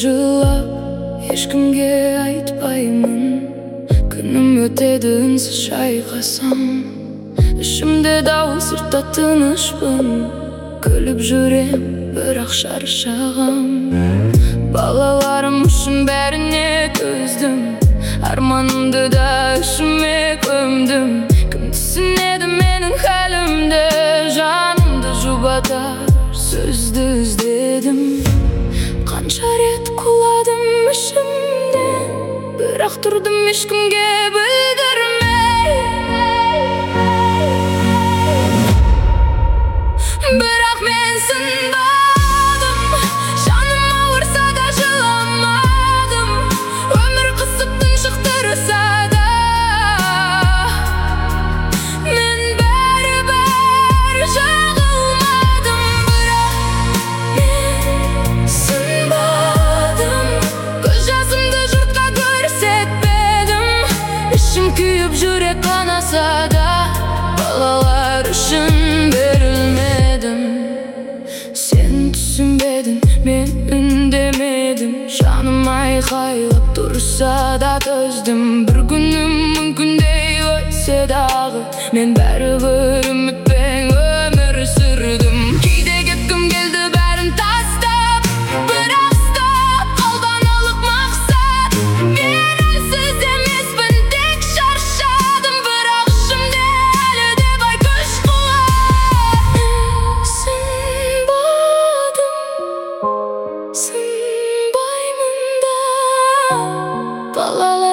жылап, ешкімге айтпаймын. Күнім өтеді үнсіз шайқасам, ішімде дауыл, сыртта тынышпын. Күліп жүрем, бірақ шаршағам. Балаларым үшін бәріне төздім, арманымды да ішіме көмдім. Кім түсінеді менің хәлімді, жанымды жұбатар сөзді іздедім. Қанша рет құладым ішімден, бірақ тұрдым ешкімге білдірмей. Бірақ мен сынбадым, жаным ауырса да жыламадым. Өмір қысып тұншықтырса да, мен бәрібір жағылмадым. Бірақ мен сынбадым, көз жасымды жұртқа көрсетпедім. Ішім күйіп жүрек қанаса да, балалар үшін берілмедім. Сен түсінбедің, мен үндемедім. Жаным айқайлап тұрса да төздім. Бір күнім мүмкіндей өтсе дағы, мен бәрібір үмітпен өмір сүрдім. Кейде кеткім келді бәрін тастап, бірақ ұстап қалғаналық мақсат. Мен әлсіз емеспін, тек шаршадым, бірақ ішімде әлі де бай күш қуат. Сынбаймын да, балалар